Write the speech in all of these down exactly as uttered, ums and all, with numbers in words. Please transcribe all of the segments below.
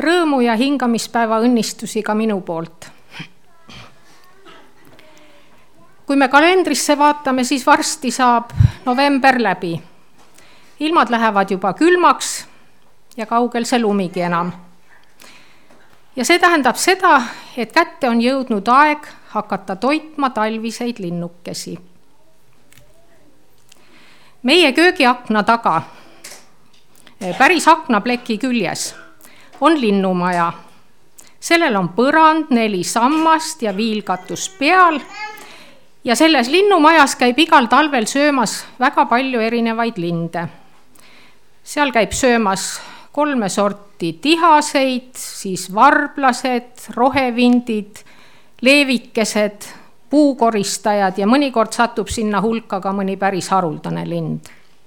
rõõmu ja hingamispäeva õnnistusi ka minu poolt. Kui me kalendrisse vaatame, siis varsti saab november läbi. Ilmad lähevad juba külmaks ja kaugel see lumigi enam. Ja see tähendab seda, et kätte on jõudnud aeg hakata toitma talviseid linnukesi. Meie köögiakna taga, päris aknapleki küljes, on linnumaja. Sellel on põrand, neli sammast ja viilkatus peal. Ja selles linnumajas käib igal talvel söömas väga palju erinevaid linde. Seal käib söömas kolme sorti tihaseid, siis varblased, rohevindid, leevikesed, puukoristajad ja mõnikord satub sinna hulka ka mõni päris haruldane lind.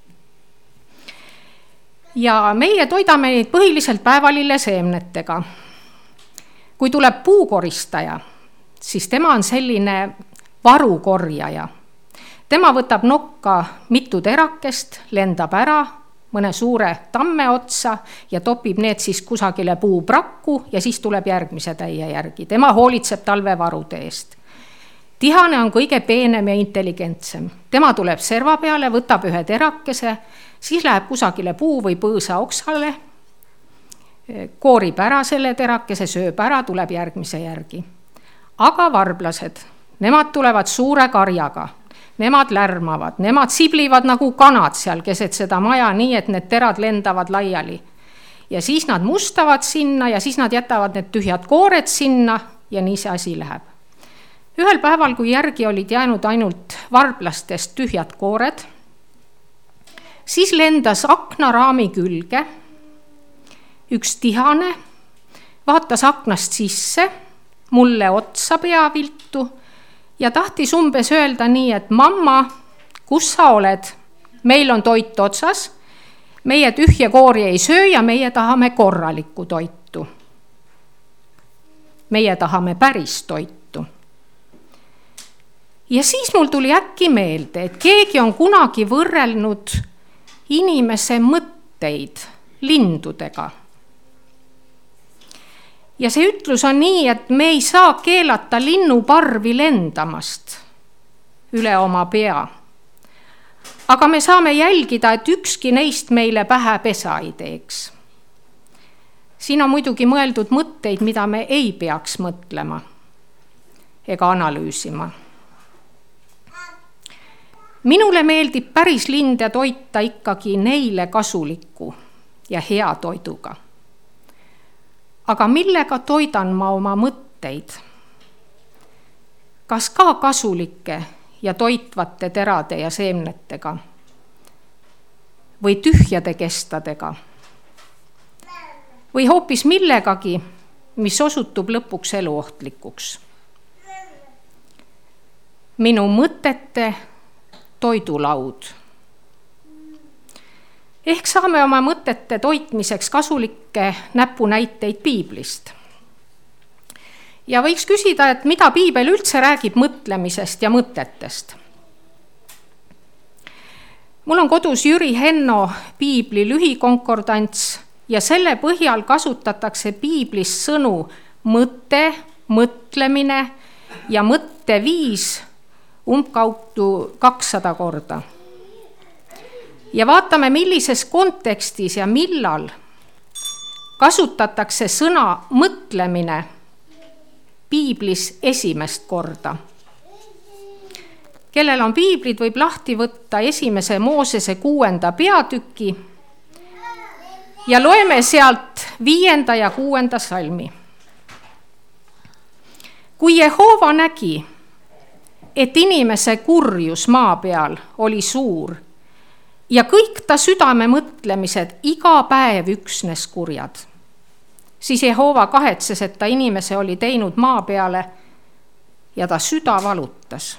Ja meie toidame neid põhiliselt päevalilleseemnetega. Kui tuleb puukoristaja, siis tema on selline varukorjaja. Tema võtab nokka mitu terakest, lendab ära mõne suure tamme otsa ja topib need siis kusagile puuprakku ja siis tuleb järgmise täie järgi. Tema hoolitseb talvevarude eest. Tihane on kõige peenem ja intelligentsem. Tema tuleb serva peale, võtab ühe terakese, siis läheb kusagile puu või põõsa oksale, koorib ära selle terakese, sööb ära, tuleb järgmise järgi. Aga varblased, nemad tulevad suure karjaga, nemad lärmavad, nemad siblivad nagu kanad seal keset seda maja nii, et need terad lendavad laiali. Ja siis nad mustavad sinna ja siis nad jätavad need tühjad koored sinna ja nii see asi läheb. Ühel päeval, kui järgi olid jäänud ainult varblastest tühjad koored, siis lendas aknaraami külge üks tihane, vaatas aknast sisse, mulle otsa peaviltu ja tahtis umbes öelda nii, et mamma, kus sa oled? Meil on toit otsas, meie tühje koori ei söö ja meie tahame korralikku toitu. Meie tahame päris toitu. Ja siis mul tuli äkki meelde, et keegi on kunagi võrrelnud inimese mõtteid lindudega. Ja see ütlus on nii, et me ei saa keelata linnuparvi lendamast üle oma pea. Aga me saame jälgida, et ükski neist meile pähe pesa ei teeks. Siin on muidugi mõeldud mõtteid, mida me ei peaks mõtlema ega analüüsima. Minule meeldib päris linde toita ikkagi neile kasuliku ja hea toiduga. Aga millega toidan ma oma mõtteid? Kas ka kasulike ja toitvate terade ja seemnetega? Või tühjade kestadega? Või hoopis millegagi, mis osutub lõpuks eluohtlikuks? Minu mõtete toidulaud. Ehk saame oma mõtete toitmiseks kasulikke näpunäiteid piiblist. Ja võiks küsida, et mida piibel üldse räägib mõtlemisest ja mõtetest. Mul on kodus Jüri Henno piibli lühikonkordants ja selle põhjal kasutatakse piiblis sõnu mõte, mõtlemine ja mõtteviis umbkaudu kakssada korda. Ja vaatame, millises kontekstis ja millal kasutatakse sõna mõtlemine piiblis esimest korda. Kellel on piiblid, võib lahti võtta esimese Moosese kuuenda peatüki ja loeme sealt viienda ja kuuenda salmi. Kui Jehova nägi, et inimese kurjus maa peal oli suur ja kõik ta südame mõtlemised iga päev üksnes kurjad, siis Jehova kahetses, et ta inimese oli teinud maa peale ja ta süda valutas.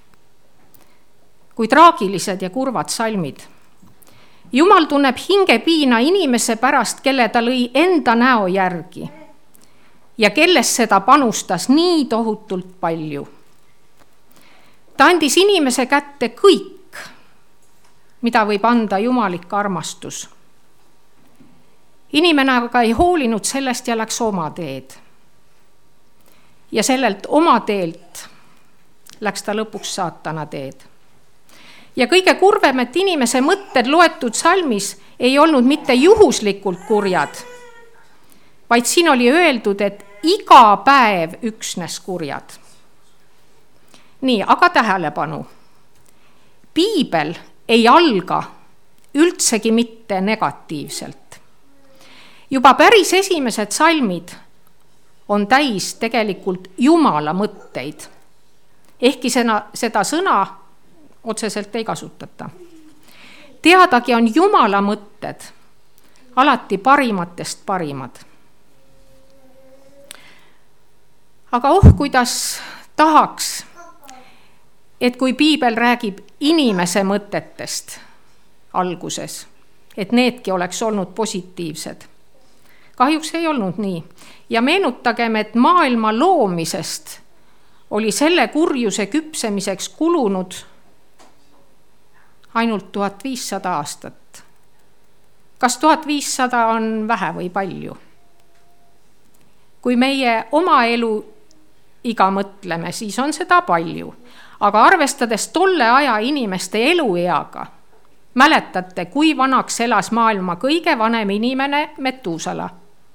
Kui traagilised ja kurvad salmid. Jumal tunneb hingepiina inimese pärast, kelle ta lõi enda näo järgi ja kellest seda panustas nii tohutult palju. Ta andis inimese kätte kõik, mida võib anda jumalik armastus. inimene aga ei hoolinud sellest ja läks oma teed. Ja sellelt oma teelt läks ta lõpuks saatana teed. Ja kõige kurvem, et inimese mõtted loetud salmis ei olnud mitte juhuslikult kurjad, vaid siin oli öeldud, et iga päev üksnes kurjad. Nii, aga tähelepanu. Piibel ei alga üldsegi mitte negatiivselt. Juba päris esimesed salmid on täis tegelikult Jumala mõtteid, ehkki seda, seda sõna otseselt ei kasutata. Teadagi on Jumala mõtted alati parimatest parimad. Aga oh, kuidas tahaks, et kui Piibel räägib inimese mõtetest alguses, et needki oleks olnud positiivsed. Kahjuks ei olnud nii. Ja meenutagem, et maailma loomisest oli selle kurjuse küpsemiseks kulunud ainult tuhat viissada aastat. Kas tuhat viissada on vähe või palju? Kui meie oma elu iga mõtleme, siis on seda palju. Aga arvestades tolle aja inimeste elueaga, mäletate, kui vanaks elas maailma kõige vanem inimene Metusala?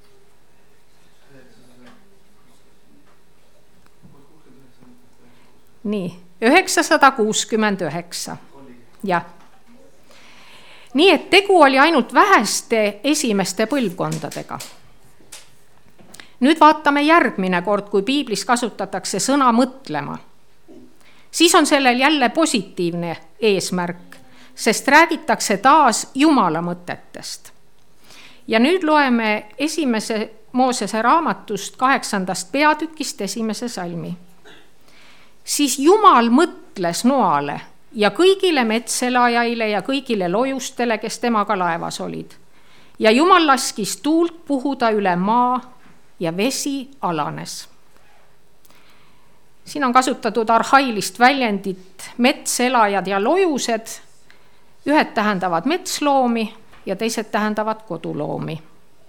Nii, üheksasada kuuskümmend üheksa. Jah. Nii, et tegu oli ainult väheste esimeste põlvkondadega. Nüüd vaatame järgmine kord, kui piiblis kasutatakse sõna mõtlema. Siis on sellel jälle positiivne eesmärk, sest räägitakse taas Jumala mõtetest. Ja nüüd loeme esimese Moosese raamatust kaheksandast peatükist esimese salmi. Siis Jumal mõtles Noale ja kõigile metselajaile ja kõigile lojustele, kes temaga laevas olid. Ja Jumal laskis tuult puhuda üle maa ja vesi alanes. Siin on kasutatud arhailist väljendit metselajad ja lojused. Ühed tähendavad metsloomi ja teised tähendavad koduloomi.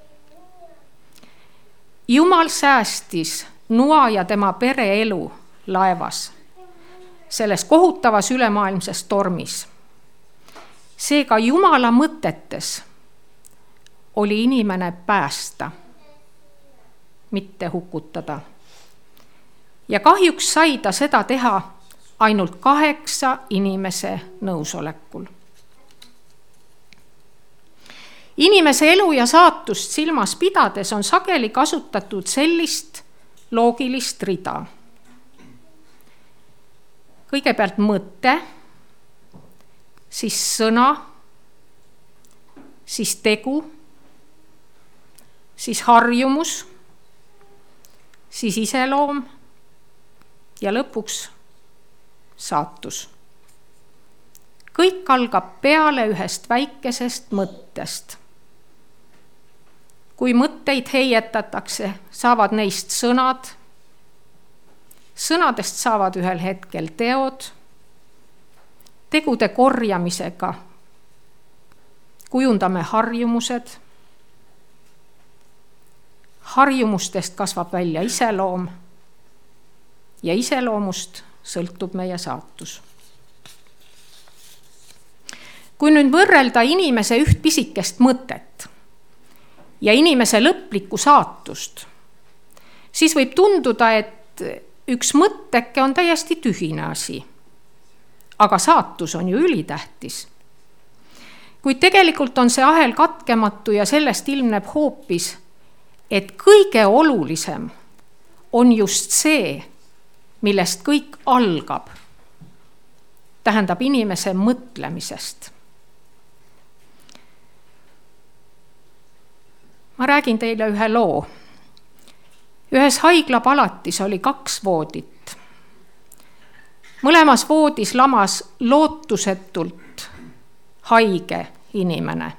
Jumal säästis Noa ja tema pere elu laevas, selles kohutavas ülemaailmses tormis. Seega Jumala mõtetes oli inimene päästa, mitte hukutada. Ja kahjuks sai ta seda teha ainult kaheksa inimese nõusolekul. Inimese elu ja saatust silmas pidades on sageli kasutatud sellist loogilist rida. Kõigepealt mõte, siis sõna, siis tegu, siis harjumus, siis iseloom ja lõpuks saatus. Kõik algab peale ühest väikesest mõttest. Kui mõtteid heietatakse, saavad neist sõnad, sõnadest saavad ühel hetkel teod, tegude korjamisega kujundame harjumused, harjumustest kasvab välja iseloom ja iseloomust sõltub meie saatus. Kui nüüd võrrelda inimese üht pisikest mõtet ja inimese lõplikku saatust, siis võib tunduda, et üks mõtteke on täiesti tühine asi, aga saatus on ju ülitähtis. Kuid tegelikult on see ahel katkematu ja sellest ilmneb hoopis, et kõige olulisem on just see, millest kõik algab, tähendab inimese mõtlemisest. Ma räägin teile ühe loo. Ühes haiglapalatis oli kaks voodit. Mõlemas voodis lamas lootusetult haige inimene.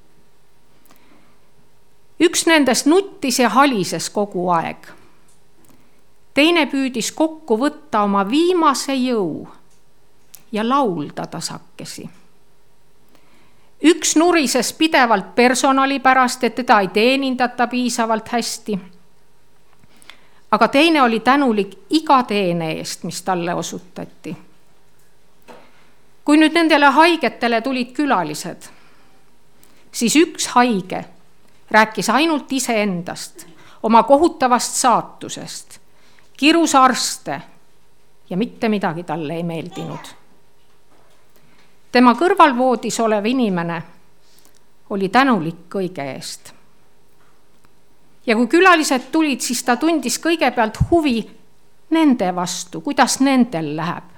Üks nendest nuttis ja halises kogu aeg. Teine püüdis kokku võtta oma viimase jõu ja laulda tasakesi. üks nurises pidevalt personali pärast, et teda ei teenindata piisavalt hästi. Aga teine oli tänulik iga teene eest, mis talle osutati. Kui nüüd nendele haigetele tulid külalised, siis üks haige rääkis ainult iseendast, oma kohutavast saatusest, kirus arste ja mitte midagi talle ei meeldinud. Tema kõrvalvoodis olev inimene oli tänulik kõige eest. Ja kui külalised tulid, siis ta tundis kõigepealt huvi nende vastu, kuidas nendel läheb.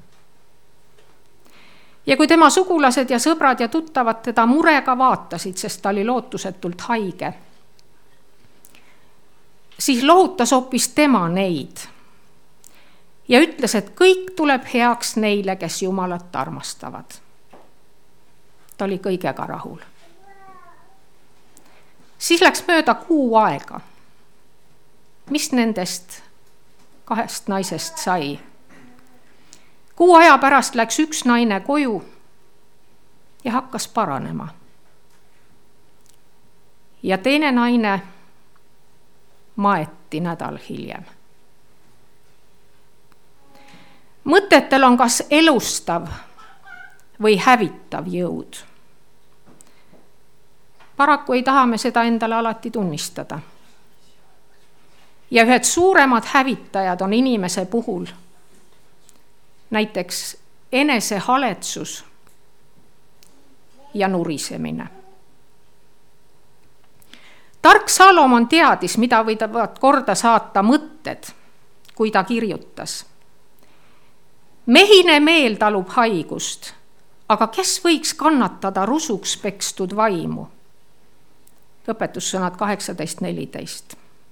Ja kui tema sugulased ja sõbrad ja tuttavad teda murega vaatasid, sest ta oli lootusetult haige, siis lohutas hoopis tema neid ja ütles, et kõik tuleb heaks neile, kes Jumalat armastavad. Ta oli kõigega rahul. Siis läks mööda kuu aega. Mis nendest kahest naisest sai? Kuu aja pärast läks üks naine koju ja hakkas paranema. Ja teine naine maeti nädal hiljem. Mõtetel on kas elustav või hävitav jõud. Paraku ei taha me seda endale alati tunnistada. Ja ühed suuremad hävitajad on inimese puhul näiteks enesehaletsus ja nurisemine. Tark Salomon teadis, mida võivad korda saata mõtted, kui ta kirjutas. Mehine meel talub haigust, aga kes võiks kannatada rusuks pekstud vaimu? Õpetussõnad kaheksateist neliteist.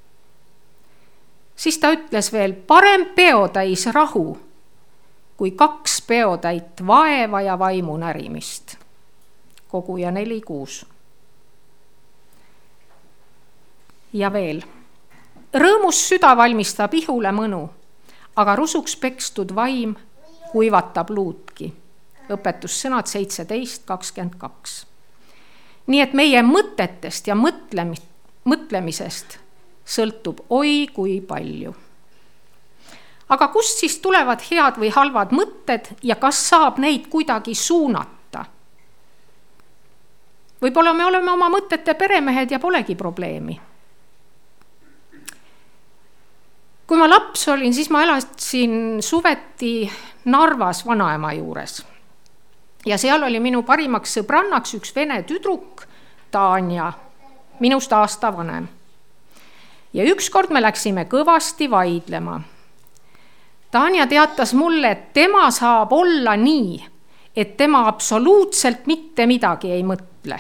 Siis ta ütles veel, parem peotäis rahu, kui kaks peotäit vaeva ja vaimu närimist. Koguja neli kuus. Ja veel, rõõmus süda valmistab ihule mõnu, aga rusuks pekstud vaim kuivatab luutki. Õpetussõnad seitseteist kakskümmend kaks. Nii et meie mõtetest ja mõtlemisest sõltub oi kui palju. Aga kust siis tulevad head või halvad mõtted ja kas saab neid kuidagi suunata? Võib-olla me oleme oma mõtete peremehed ja polegi probleemi. Kui ma laps olin, siis ma elasin suveti Narvas vanaema juures. Ja seal oli minu parimaks sõbrannaks üks vene tüdruk, Tanja, minust aasta vanem. Ja ükskord me läksime kõvasti vaidlema. Tanja teatas mulle, et tema saab olla nii, et tema absoluutselt mitte midagi ei mõtle.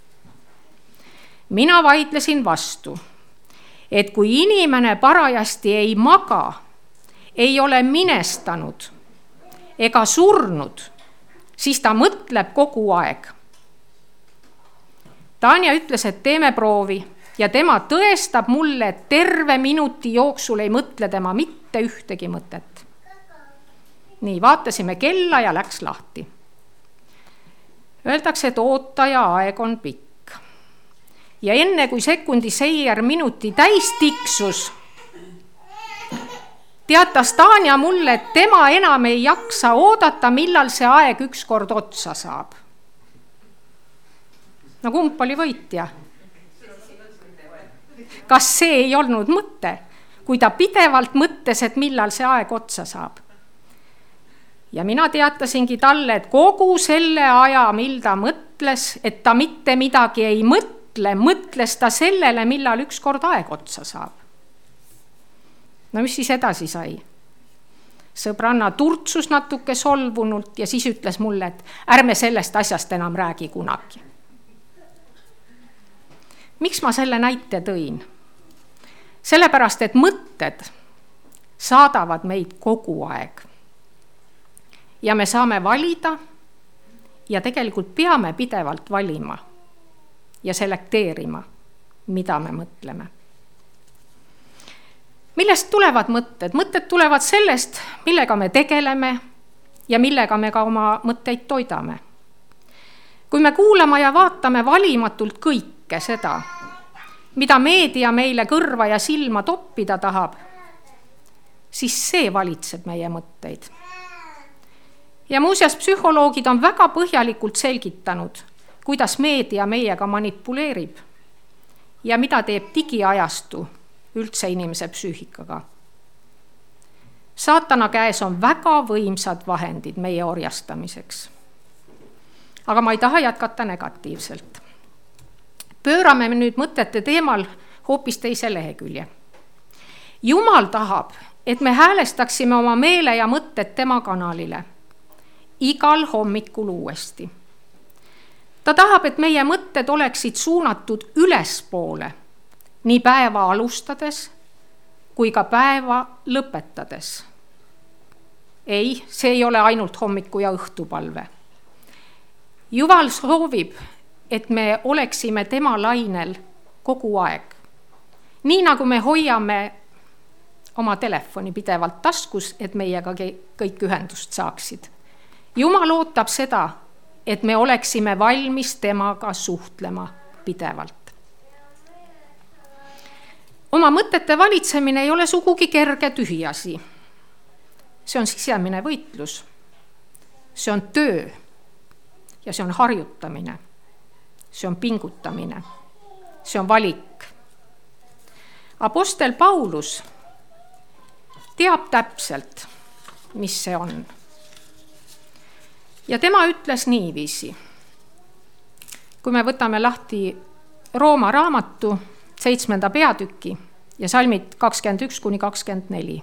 Mina vaidlesin vastu, et kui inimene parajasti ei maga, ei ole minestanud ega surnud, siis ta mõtleb kogu aeg. Tanja ütles, et teeme proovi ja tema tõestab mulle, et terve minuti jooksul ei mõtle tema mitte ühtegi mõtet. Nii, vaatasime kella ja läks lahti. Öeldakse, et ootaja aeg on pikk. Ja enne kui sekundi seier minuti täis tiksus, teatas Tanja mulle, et tema enam ei jaksa oodata, millal see aeg ükskord otsa saab. No kumb oli võitja? Kas see ei olnud mõte, kui ta pidevalt mõttes, et millal see aeg otsa saab? Ja mina teatasingi talle, et kogu selle aja, mil ta mõtles, et ta mitte midagi ei mõtle, mõtles ta sellele, millal ükskord aeg otsa saab. No mis siis edasi sai? Sõbranna turtsus natuke solvunult ja siis ütles mulle, et ärme sellest asjast enam räägi kunagi. Miks ma selle näite tõin? Sellepärast, et mõtted saadavad meid kogu aeg. Ja me saame valida ja tegelikult peame pidevalt valima ja selekteerima, mida me mõtleme. Millest tulevad mõtted? Mõtted tulevad sellest, millega me tegeleme ja millega me ka oma mõtteid toidame. kui me kuulame ja vaatame valimatult kõike seda, mida meedia meile kõrva ja silma toppida tahab, siis see valitseb meie mõtteid. Ja muuseas, psühholoogid on väga põhjalikult selgitanud, kuidas meedia meiega manipuleerib ja mida teeb digiajastu üldse inimese psüühikaga. Saatana käes on väga võimsad vahendid meie orjastamiseks. Aga ma ei taha jätkata negatiivselt. Pöörame nüüd mõtete teemal hoopis teise lehekülje. Jumal tahab, et me häälestaksime oma meele ja mõtted tema kanalile igal hommikul uuesti. Ta tahab, et meie mõtted oleksid suunatud ülespoole, nii päeva alustades kui ka päeva lõpetades. Ei, see ei ole ainult hommiku ja õhtupalve. Jumal soovib, et me oleksime tema lainel kogu aeg. Nii nagu me hoiame oma telefoni pidevalt taskus, et meiega kõik ühendust saaksid. Jumal ootab seda, et me oleksime valmis temaga suhtlema pidevalt. Oma mõtete valitsemine ei ole sugugi kerge tühiasi. See on sisemine võitlus. See on töö ja see on harjutamine. See on pingutamine. See on valik. Apostel Paulus teab täpselt, mis see on. Ja tema ütles niiviisi, kui me võtame lahti Rooma raamatu seitsmenda peatüki ja salmid kakskümmend üks kuni kakskümmend neli.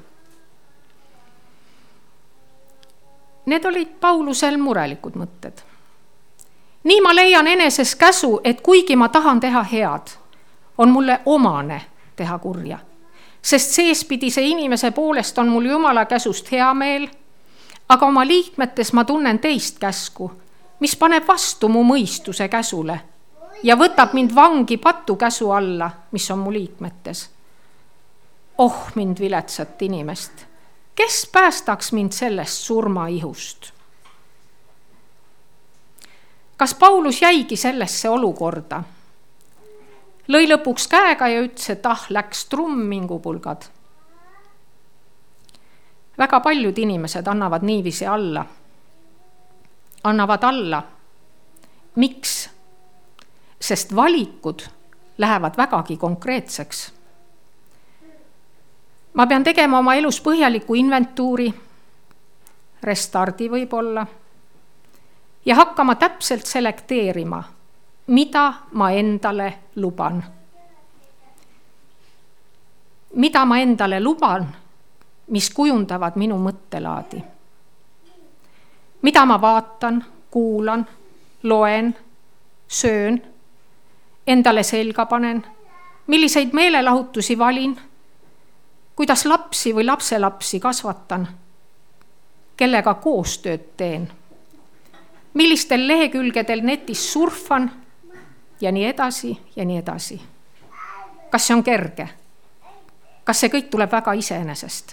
Need olid Paulusel murelikud mõtted. Nii ma leian eneses käsu, et kuigi ma tahan teha head, on mulle omane teha kurja, sest seespidise inimese poolest on mul Jumala käsust hea meel, aga oma liikmetes ma tunnen teist käsku, mis paneb vastu mu mõistuse käsule ja võtab mind vangi patu käsu alla, mis on mu liikmetes. Oh, mind viletsat inimest, kes päästaks mind sellest surmaihust? Kas Paulus jäigi sellesse olukorda? Lõi lõpuks käega ja ütles, et ah, läks trummingupulgad. Väga paljud inimesed annavad niiviisi alla. Annavad alla. Miks? Sest valikud lähevad vägagi konkreetseks. Ma pean tegema oma elus põhjaliku inventuuri, restardi võib-olla, ja hakkama täpselt selekteerima, mida ma endale luban. Mida ma endale luban, mis kujundavad minu mõttelaadi. Mida ma vaatan, kuulan, loen, söön, endale selga panen, milliseid meelelahutusi valin, kuidas lapsi või lapselapsi kasvatan, kellega koostööd teen, millistel lehekülgedel netis surfan ja nii edasi ja nii edasi. Kas see on kerge? Kas see kõik tuleb väga iseenesest?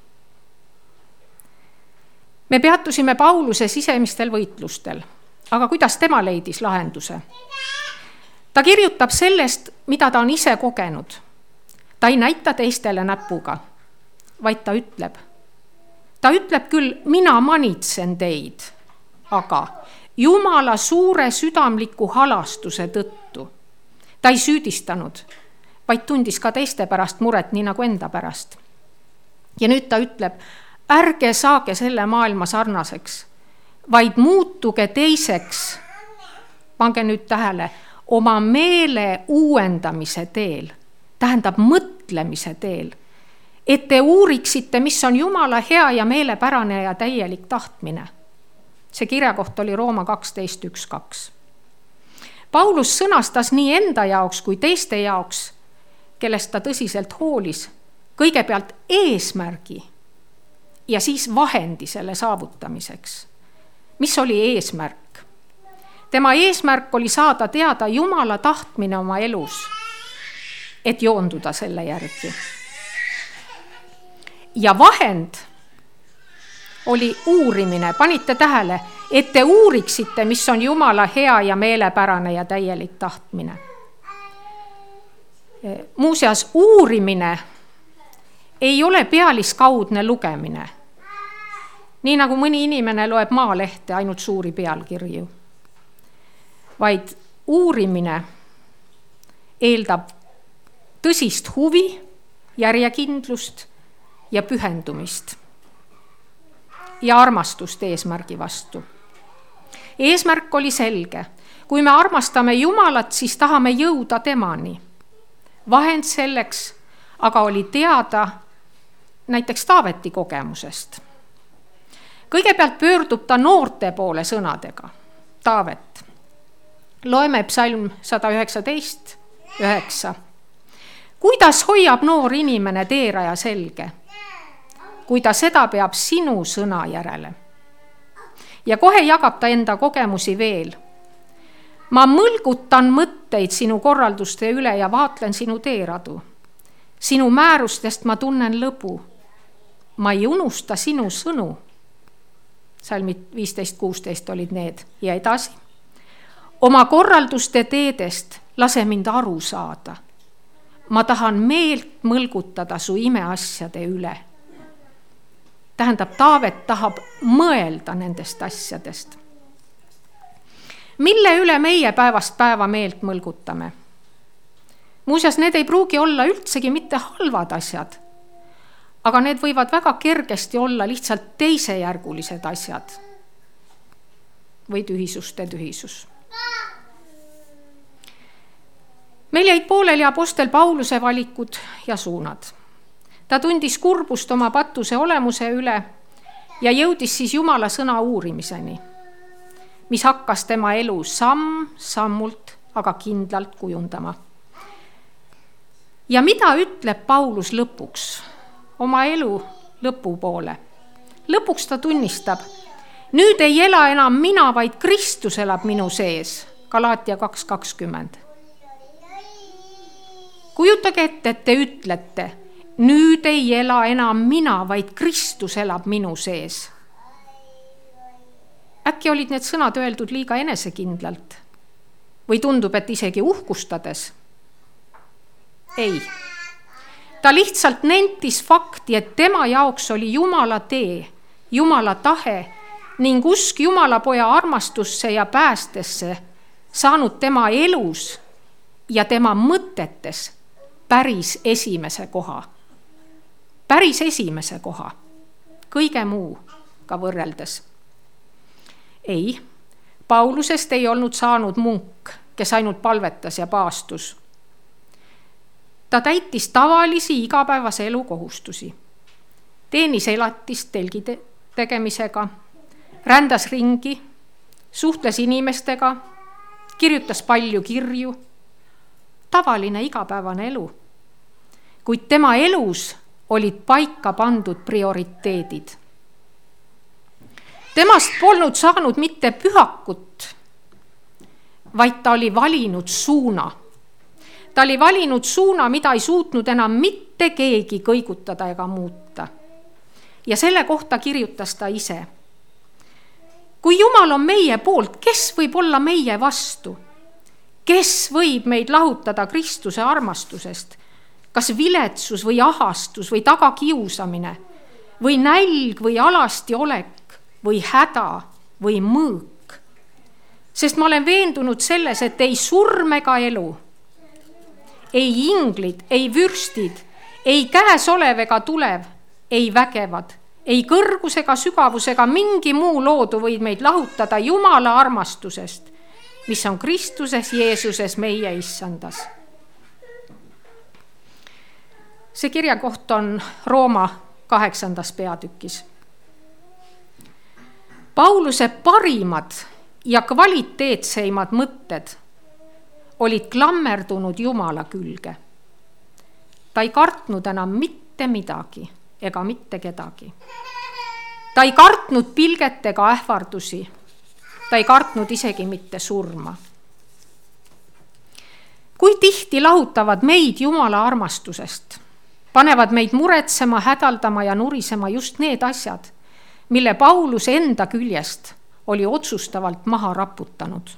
Me peatusime Pauluse sisemistel võitlustel, aga kuidas tema leidis lahenduse? Ta kirjutab sellest, mida ta on ise kogenud. Ta ei näita teistele näpuga, vaid ta ütleb. Ta ütleb küll, mina manitsen teid, aga Jumala suure südamliku halastuse tõttu. Ta ei süüdistanud, vaid tundis ka teiste pärast muret, nii nagu enda pärast. Ja nüüd ta ütleb, ärge saage selle maailma sarnaseks, vaid muutuge teiseks, pange nüüd tähele, oma meele uuendamise teel, tähendab mõtlemise teel, et te uuriksite, mis on Jumala hea ja meelepärane ja täielik tahtmine. See kirjakoht oli Rooma kaksteist üks kaks. Paulus sõnastas nii enda jaoks kui teiste jaoks, kellest ta tõsiselt hoolis, kõigepealt eesmärgi ja siis vahendi selle saavutamiseks. Mis oli eesmärk? Tema eesmärk oli saada teada Jumala tahtmine oma elus, et joonduda selle järgi. Ja vahend oli uurimine, panite tähele, et te uuriksite, mis on Jumala hea ja meelepärane ja täielik tahtmine. Muuseas, uurimine ei ole pealiskaudne lugemine. Nii nagu mõni inimene loeb Maalehte ainult suuri pealkirju. Vaid uurimine eeldab tõsist huvi, järjekindlust ja pühendumist ja armastust eesmärgi vastu. Eesmärk oli selge. Kui me armastame Jumalat, siis tahame jõuda temani. Vahend selleks aga oli teada näiteks Taaveti kogemusest. Kõigepealt pöördub ta noorte poole sõnadega. Taavet. Loeme psalm sada üheksateist, üheksa. Kuidas hoiab noor inimene teeraja selge, kui ta seda peab sinu sõna järele? Ja kohe jagab ta enda kogemusi veel. Ma mõlgutan mõtteid sinu korralduste üle ja vaatlen sinu teeradu. Sinu määrustest ma tunnen lõbu. Ma ei unusta sinu sõnu. Salmid viisteist kuusteist olid need ja edasi. Oma korralduste teedest lase mind aru saada. Ma tahan meelt mõlgutada su imeasjade üle. Tähendab, Taavet tahab mõelda nendest asjadest. Mille üle meie päevast päeva meelt mõlgutame? Muuseas, need ei pruugi olla üldsegi mitte halvad asjad, aga need võivad väga kergesti olla lihtsalt teisejärgulised asjad või tühisuste tühisus. Meil jäid pooleli apostel Pauluse valikud ja suunad. Ta tundis kurbust oma patuse olemuse üle ja jõudis siis Jumala sõna uurimiseni, mis hakkas tema elu samm sammult, aga kindlalt kujundama. Ja mida ütleb Paulus lõpuks, oma elu lõpupoole? Lõpuks ta tunnistab, nüüd ei ela enam mina, vaid Kristus elab minu sees, Galaatia kaks kakskümmend. Kujutage ette, et te ütlete, nüüd ei ela enam mina, vaid Kristus elab minu sees. Äkki olid need sõnad öeldud liiga enesekindlalt? Või tundub, et isegi uhkustades? Ei. Ta lihtsalt nentis fakti, et tema jaoks oli Jumala tee, Jumala tahe ning usk Jumala poja armastusse ja päästesse saanud tema elus ja tema mõtetes päris esimese koha. Päris esimese koha, kõige muuga võrreldes. Ei, Paulusest ei olnud saanud munk, kes ainult palvetas ja paastus. Ta täitis tavalisi igapäevase elu kohustusi. Teenis elatist telgi tegemisega, rändas ringi, suhtles inimestega, kirjutas palju kirju. Tavaline igapäevane elu. Kuid tema elus olid paika pandud prioriteedid. Temast polnud saanud mitte pühakut, vaid ta oli valinud suuna. Ta oli valinud suuna, mida ei suutnud enam mitte keegi kõigutada ega muuta. Ja selle kohta kirjutas ta ise. Kui Jumal on meie poolt, kes võib olla meie vastu? Kes võib meid lahutada Kristuse armastusest? Kas viletsus või ahastus või tagakiusamine või nälg või alasti olek või häda või mõõk? Sest ma olen veendunud selles, et ei surm ega elu, ei inglid, ei vürstid, ei käes olev ega tulev, ei vägevad, ei kõrgus ega sügavus ega mingi muu loodu võib meid lahutada Jumala armastusest, mis on Kristuses Jeesuses meie issandas. See kirjakoht on Rooma kaheksandas peatükis. Pauluse parimad ja kvaliteetseimad mõtted olid klammerdunud Jumala külge. Ta ei kartnud enam mitte midagi ega mitte kedagi. Ta ei kartnud pilget ega ähvardusi. Ta ei kartnud isegi mitte surma. Kui tihti lahutavad meid Jumala armastusest, panevad meid muretsema, hädaldama ja nurisema just need asjad, mille Paulus enda küljest oli otsustavalt maha raputanud.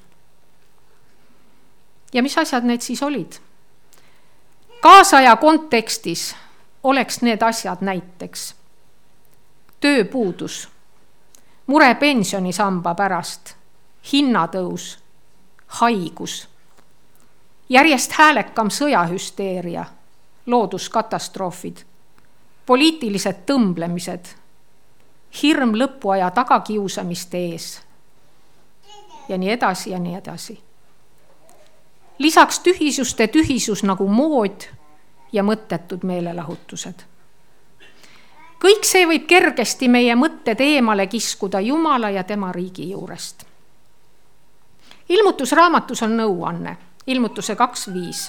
ja mis asjad need siis olid? Kaasaja kontekstis oleks need asjad näiteks tööpuudus, mure pensionisamba pärast, hinnatõus, haigus, järjest häälekam sõjahüsteeria, looduskatastroofid, poliitilised tõmblemised, hirm lõpuaja tagakiusamiste ees ja nii edasi ja nii edasi. Lisaks tühisuste tühisus nagu mood ja mõttetud meelelahutused. Kõik see võib kergesti meie mõtted eemale kiskuda Jumala ja tema riigi juurest. Ilmutusraamatus on nõuanne, ilmutuse kaks viis.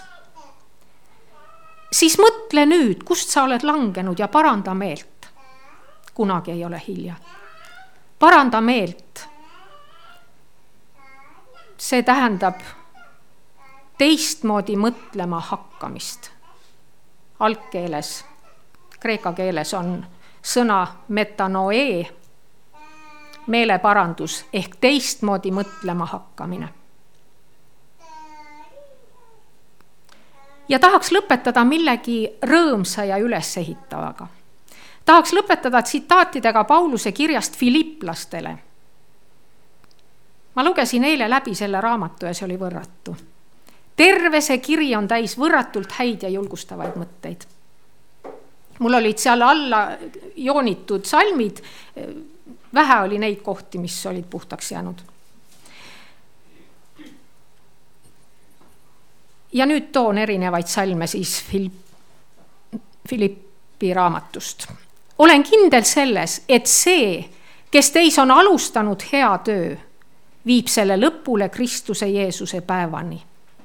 Siis mõtle nüüd, kust sa oled langenud ja paranda meelt. Kunagi ei ole hilja. Paranda meelt. See tähendab teistmoodi mõtlema hakkamist. Algkeeles, kreeka keeles on sõna metanoe, meeleparandus ehk teistmoodi mõtlema hakkamine. Ja tahaks lõpetada millegi rõõmsa ja ülesehitavaga. Tahaks lõpetada tsitaatidega Pauluse kirjast Filipplastele. Ma lugesin eile läbi selle raamatu ja see oli võrratu. Terve see kiri on täis võrratult häid ja julgustavaid mõtteid. Mul olid seal alla joonitud salmid, vähe oli neid kohti, mis olid puhtaks jäänud. Ja nüüd toon erinevaid salme siis Filippi raamatust. Olen kindel selles, et see, kes teis on alustanud hea töö, viib selle lõpule Kristuse Jeesuse päevani.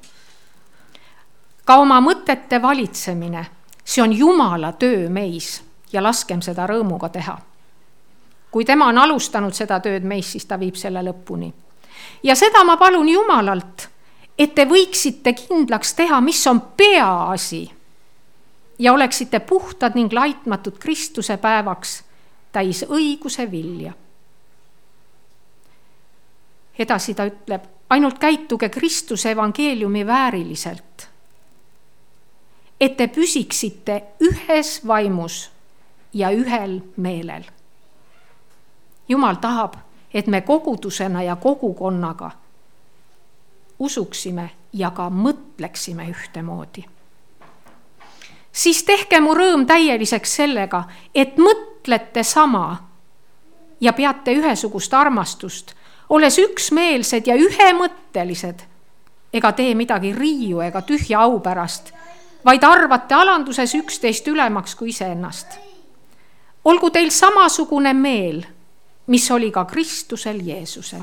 Ka oma mõtete valitsemine, see on Jumala töö meis ja laskem seda rõõmuga teha. Kui tema on alustanud seda tööd meis, siis ta viib selle lõpuni. Ja seda ma palun Jumalalt, et te võiksite kindlaks teha, mis on peaasi ja oleksite puhtad ning laitmatud Kristuse päevaks täis õiguse vilja. Edasi ta ütleb, ainult käituge Kristuse evangeeliumi vääriliselt, et te püsiksite ühes vaimus ja ühel meelel. Jumal tahab, et me kogudusena ja kogukonnaga usuksime ja ka mõtleksime ühtemoodi. Siis tehke mu rõõm täieliseks sellega, et mõtlete sama ja peate ühesugust armastust, olles üksmeelsed ja ühemõttelised, ega tee midagi riiu ega tühja au pärast, vaid arvate alanduses üksteist ülemaks kui iseennast. Olgu teil samasugune meel, mis oli ka Kristusel Jeesusel.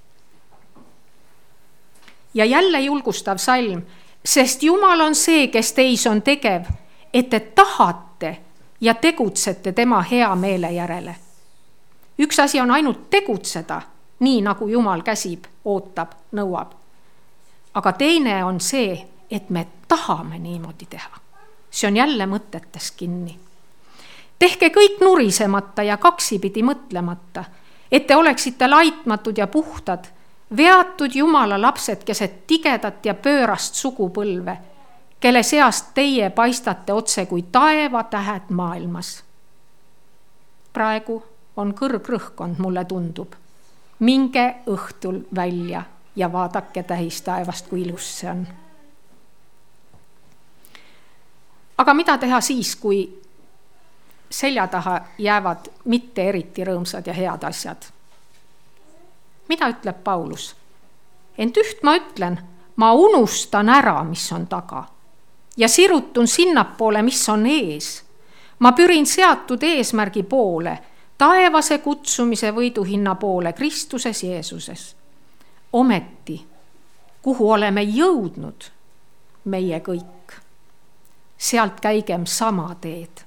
Ja jälle julgustav salm, sest Jumal on see, kes teis on tegev, et te tahate ja tegutsete tema hea meele järele. Üks asi on ainult tegutseda, nii nagu Jumal käsib, ootab, nõuab. Aga teine on see, et me tahame niimoodi teha. See on jälle mõtetes kinni. Tehke kõik nurisemata ja kaksipidi mõtlemata, et te oleksite laitmatud ja puhtad, veatud Jumala lapsed keset tigedat ja pöörast sugupõlve, kelle seast teie paistate otse kui taeva tähed maailmas. Praegu on kõrgrõhkond, mulle tundub. Minge õhtul välja ja vaadake täis taevast, kui ilus see on. Aga mida teha siis, kui selja taha jäävad mitte eriti rõõmsad ja head asjad? Mida ütleb Paulus? Ent üht ma ütlen, ma unustan ära, mis on taga ja sirutun sinnapoole, mis on ees. Ma pyrin seatud eesmärgi poole, taevase kutsumise võiduhinna poole Kristuses Jeesuses. Ometi, kuhu oleme jõudnud meie kõik, sealt käigem sama teed.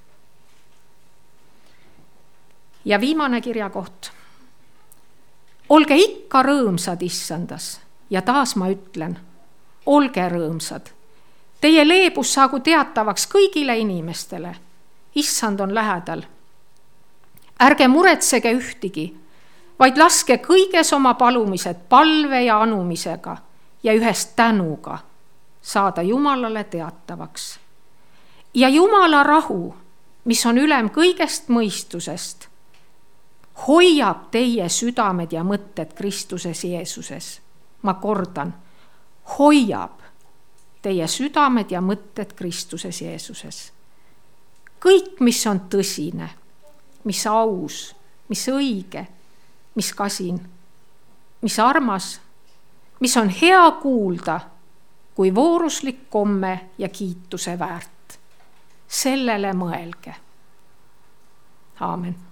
Ja viimane kirjakoht. Olge ikka rõõmsad issandas ja taas ma ütlen, olge rõõmsad. Teie leebus saagu teatavaks kõigile inimestele. Issand on lähedal. ärge muretsege ühtigi, vaid laske kõiges oma palumised palve ja anumisega ja ühest tänuga saada Jumalale teatavaks. Ja Jumala rahu, mis on ülem kõigest mõistusest, hoiab teie südamed ja mõtted Kristuses Jeesuses. Ma kordan, hoiab teie südamed ja mõtted Kristuses Jeesuses. Kõik, mis on tõsine, mis aus, mis õige, mis kasin, mis armas, mis on hea kuulda, kui vooruslik komme ja kiituse väärt. Sellele mõelge. Aamen.